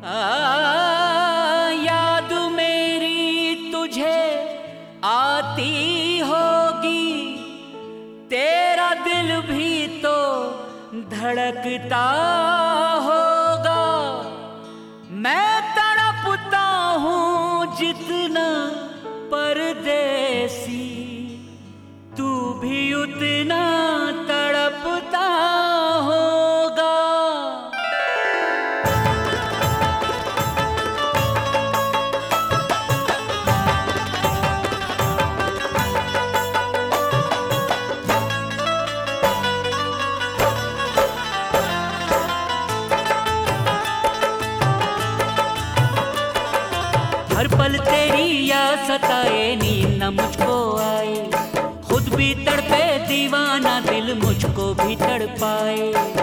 याद मेरी तुझे आती होगी, तेरा दिल भी तो धड़कता होगा। मैं तड़पता हूँ जितना परदेसी, तू भी उतना तड़पता होगा। हर पल तेरी याद सताए, नींद न मुझको आए, खुद भी तड़पे दीवाना दिल मुझको भी तड़पाए।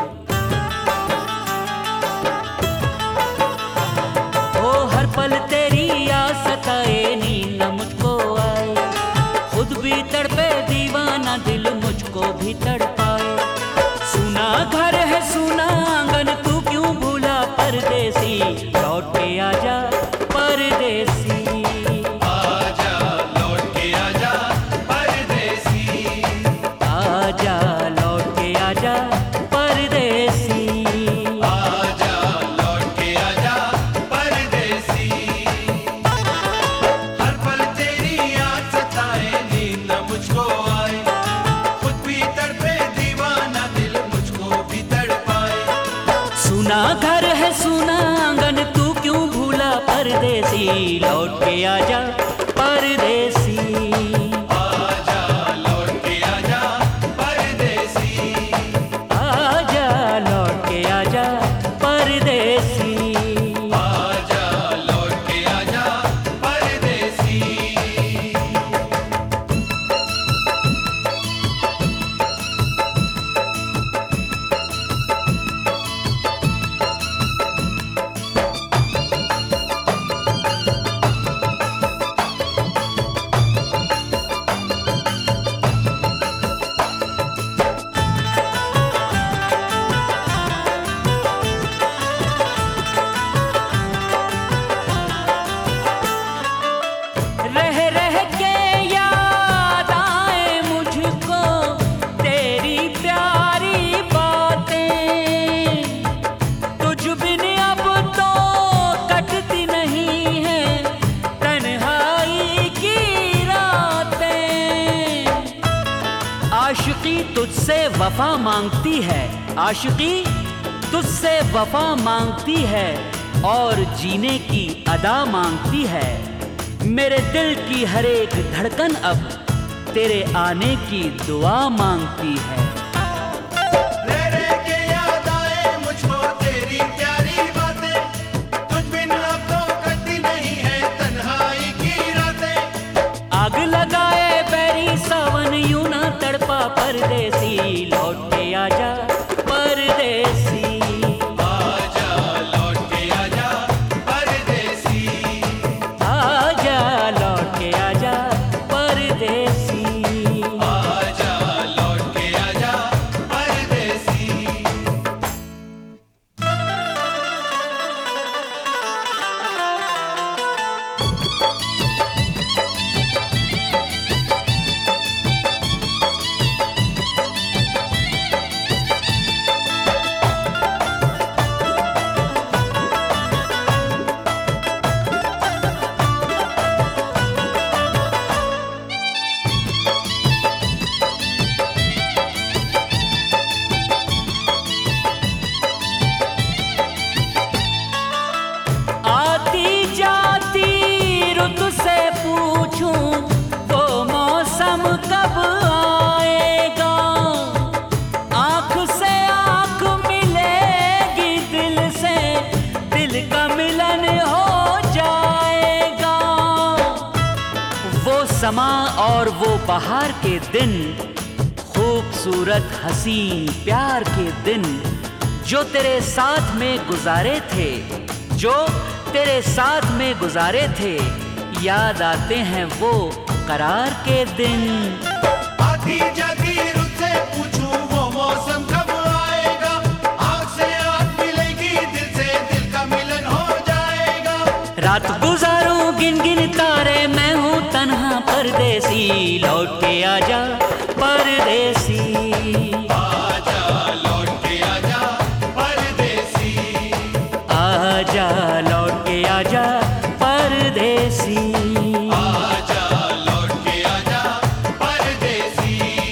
ओ हर पल तेरी याद सताए, नींद न मुझको आए, खुद भी तड़पे दीवाना दिल मुझको भी तड़पाए। सुना घर है सुना आंगन, तू क्यों भूला परदेसी, लौट के आजा परदेसी। आजा लौट के आजा परदेसी, आजा लौट के आजा परदेसी। आजा लौट के आजा परदेसी। हर पल तेरी याद सताए, नींद न मुझको आए, खुद भी तड़पे दीवाना दिल मुझको भी तड़पाए। सुना घर है सुना आंगन, तू क्यों भूला परदेसी, लौट के आजा परदेसी। आजा लौट के आजा परदेसी, आजा लौट के आजा परदेसी। आजा लौट के आजा परदेसी। रह रह के याद आए मुझको तेरी प्यारी बातें, तुझ बिन अब तो कटती नहीं है तन्हाई की रातें। आशिकी तुझसे वफा मांगती है, आशिकी तुझसे वफा मांगती है, और जीने की अदा मांगती है। मेरे दिल की हर एक धड़कन अब तेरे आने की दुआ मांगती है। रह रह के याद आए मुझको तेरी प्यारी बातें, तुझ बिन अब तो कटती नहीं है तन्हाई की रातें। आग लगाए बैरी सावन, यूं ना तड़पा परदेसी, लौट के आजा परदेसी। आजा लौट के आजा परदेसी, आजा लौट के आजा परदेसी। आजा लौट के आजा परदेसी। आती जाती रुत से पूछूं, वो मौसम कब आएगा, आँख से आँख मिलेगी दिल से, दिल का मिलन हो जाएगा। वो समा और वो बहार के दिन, खूबसूरत हसीन प्यार के दिन, जो तेरे साथ में गुजारे थे, जो तेरे साथ में गुजारे थे, याद आते हैं वो करार के दिन। आती जाती रुत से पूछूं वो मौसम कब आएगा, आँख से आँख मिलेगी दिल से, दिल का मिलन हो जाएगा। रात गुजारूं गिन गिन तारे, मैं हूँ तन्हा परदेसी, लौट के आजा परदेसी। आजा लौट के आजा परदेसी, आजा लौट के आजा परदेसी। आजा लौट के आजा परदेसी।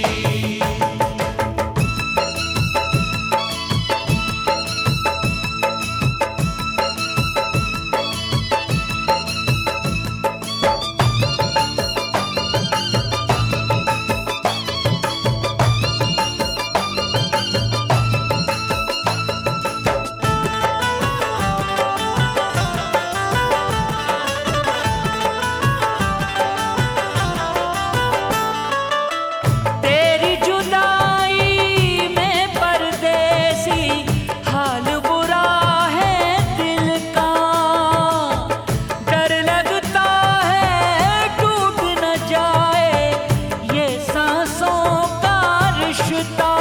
तेरी जुदाई में परदेसी, हाल बुरा है दिल का, डर लगता है टूट न जाए ये सांसों का रिश्ता।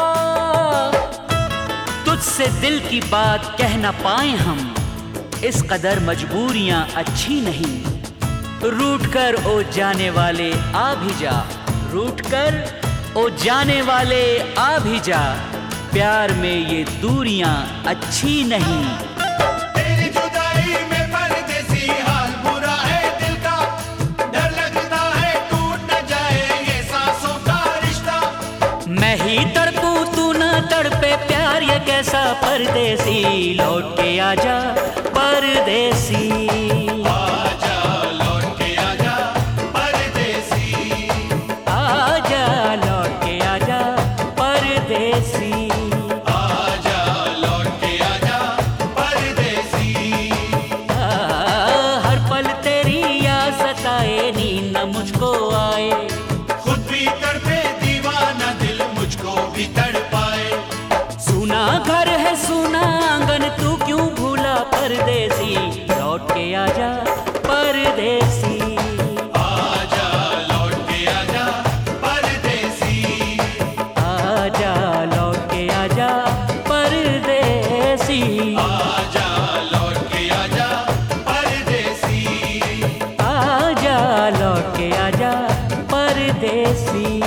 तुझसे दिल की बात कह न पाए हम, इस कदर मजबूरियां अच्छी नहीं। रूठ कर ओ जाने वाले आ भी जा, रूठ कर ओ जाने वाले आ भी जा, प्यार में ये दूरियां अच्छी नहीं। तेरी जुदाई में परदेसी, हाल बुरा है दिल का, डर लगता है टूट न जाए ये सांसों का रिश्ता। मैं ही तड़पूं तू न तड़पे, प्यार ये कैसा परदेसी, लौट के आजा परदेसी। आजा लौट के आजा परदेसी, आजा लौट के आजा परदेसी। आजा लौट के आजा परदेसी। हर पल तेरी याद सताए, नींद न मुझको आए, खुद भी तड़पे दीवाना दिल मुझको भी तड़पाए। सुना घर है सुना आंगन, तू क्यों भूला परदेसी, लौट के आजा परदेसी। आजा लौट के आजा परदेसी, आजा लौट के आजा परदेसी। आजा लौट के आजा परदेसी। आजा लौट के आजा परदेसी।